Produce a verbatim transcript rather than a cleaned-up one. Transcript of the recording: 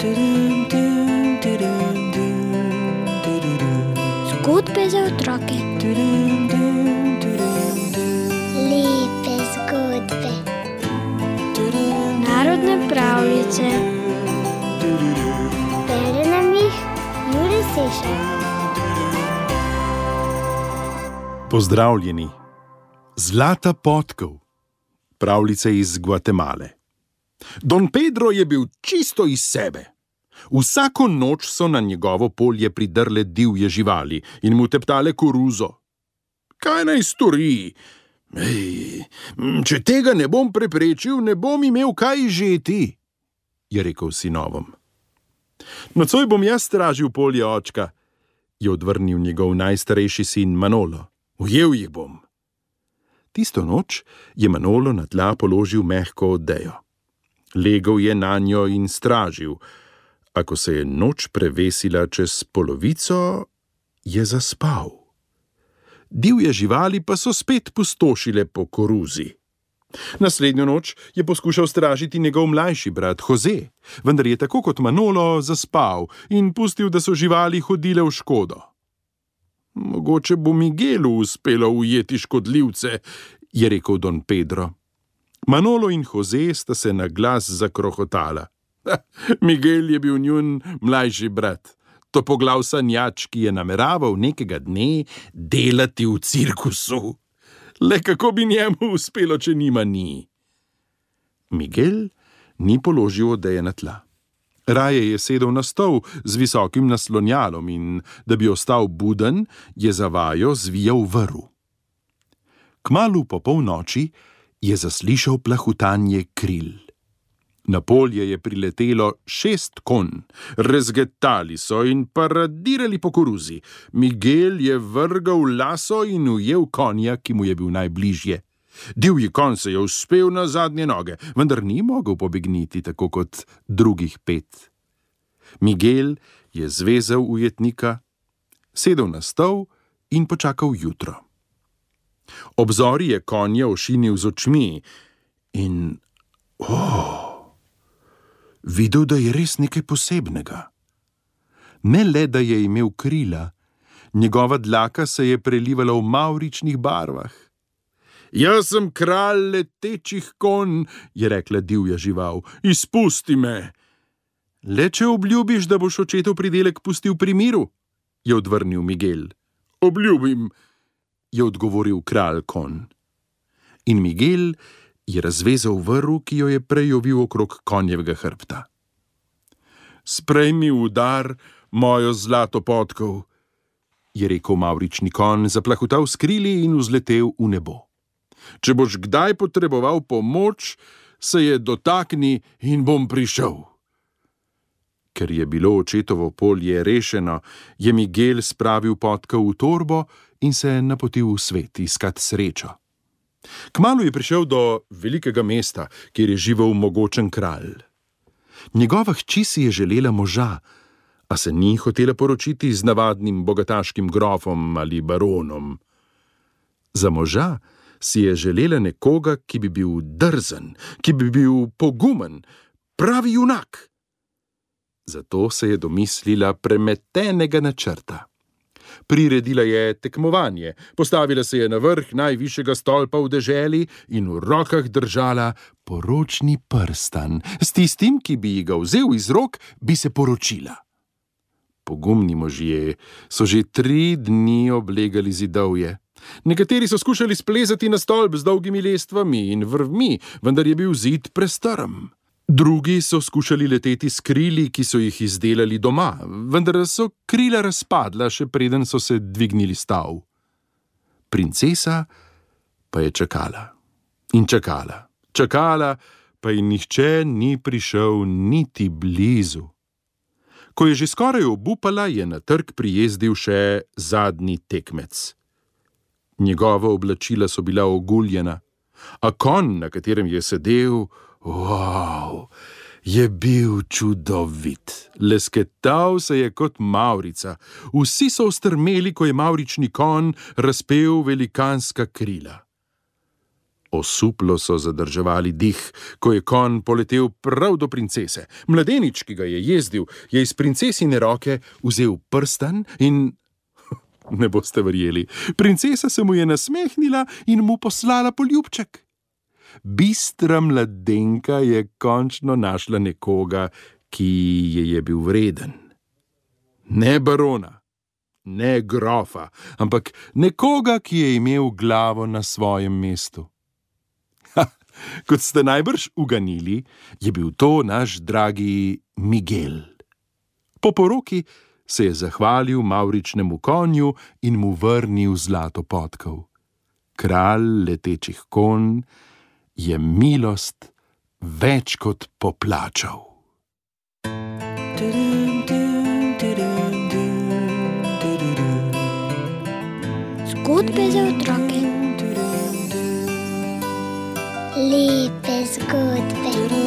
Zgodbe za otroke. Lepe zgodbe. Narodne pravljice. Bere nam jih Jure Sešar. Pozdravljeni. Zlata podkov. Pravljice iz Gvatemale. Don Pedro je bil čisto iz sebe. Vsako noč so na njegovo polje pridrle divje živali in mu teptale koruzo. Kaj naj stori? Ej, če tega ne bom preprečil, ne bom imel kaj žeti, je rekel sinovom. Nocoj bom jaz stražil polje očka, je odvrnil njegov najstarejši sin Manolo. Ujel jih bom. Tisto noč je Manolo na tla položil mehko odejo. Legel je nanjo in stražil, a ko se je noč prevesila čez polovico, je zaspal. Divje živali pa so spet pustošile po koruzi. Naslednjo noč je poskušal stražiti njegov mlajši brat Jose, vendar je tako kot Manolo zaspal in pustil, da so živali hodile v škodo. Mogoče bo Miguelu uspelo ujeti škodljivce, je rekel Don Pedro. Manolo in Jose sta se na glas zakrohotala. Miguel je bil njun mlajši brat, topoglav sanjač, ki je nameraval nekega dne delati v cirkusu. Le kako bi njemu uspelo, če nima ni? Miguel ni položil odeje na tla. Raje je sedel na stol z visokim naslonjalom in, da bi ostal buden, je za vajo zvijal vrv. Kmalu po polnoči je zaslišal plahutanje kril. Na polje je priletelo šest konj, rezgetali so in paradirali po koruzi. Miguel je vrgal laso in ujel konja, ki mu je bil najbližje. Divji konj se je uspel na zadnje noge, vendar ni mogel pobegniti tako kot drugih pet. Miguel je zvezal ujetnika, sedel na stol in počakal jutro. Obzori je konja ošinil z očmi in oh, videl, da je res nekaj posebnega. Ne le, da je imel krila, njegova dlaka se je prelivala v mavričnih barvah. Jaz sem kralj letečih konj, je rekla divja žival, izpusti me. Le če obljubiš, da boš očetov pridelek pustil pri miru, je odvrnil Miguel. Obljubim, je odgovoril kralj konj. In Miguel je razvezal vrv, ki jo je prej ovil okrog konjevega hrbta. Sprejmi udar, mojo zlato podkov, je rekel mavrični konj, zaplahutal s krili in vzletel v nebo. Če boš kdaj potreboval pomoč, se je dotakni in bom prišel. Ker je bilo očetovo polje rešeno, je Miguel spravil podkov v torbo in se napotil v svet iskat srečo. Kmalu je prišel do velikega mesta, kjer je živel mogočen kralj. Njegova hči si je želela moža, a se ni hotela poročiti z navadnim bogataškim grofom ali baronom. Za moža si je želela nekoga, ki bi bil drzen, ki bi bil pogumen, pravi junak. Zato se je domislila premetenega načrta. Priredila je tekmovanje, postavila se je na vrh najvišjega stolpa v deželi in v rokah držala poročni prstan. S tistim, ki bi ji ga vzel iz rok, bi se poročila. Pogumni možje so že tri dni oblegali zidovje. Nekateri so skušali splezati na stolp z dolgimi lestvami in vrvmi, vendar je bil zid prestrm. Drugi so skušali leteti s krili, ki so jih izdelali doma, vendar so krila razpadla, še preden so se dvignili s tal. Princesa pa je čakala in čakala, čakala, pa ji nihče ni prišel niti blizu. Ko je že skoraj obupala, je na trg prijezdil še zadnji tekmec. Njegova oblačila so bila oguljena, a konj, na katerem je sedel, wow, je bil čudovit. Lesketal se je kot mavrica. Vsi so ostrmeli, ko je mavrični konj razpel velikanska krila. Osuplo so zadrževali dih, ko je konj poletel prav do princese. Mladenič, ki ga je jezdil, je iz princesine roke vzel prstan in... Ne boste verjeli, princesa se mu je nasmehnila in mu poslala poljubček. Bistra mladenka je končno našla nekoga, ki je je bil vreden. Ne barona, ne grofa, ampak nekoga, ki je imel glavo na svojem mestu. Ha, kot ste najbrž uganili, je bil to naš dragi Miguel. Po poroki se je zahvalil mavričnemu konju in mu vrnil zlato podkov. Kralj letečih konj je milost več kot poplačal. Zgodbe za otroke. Lepe zgodbe.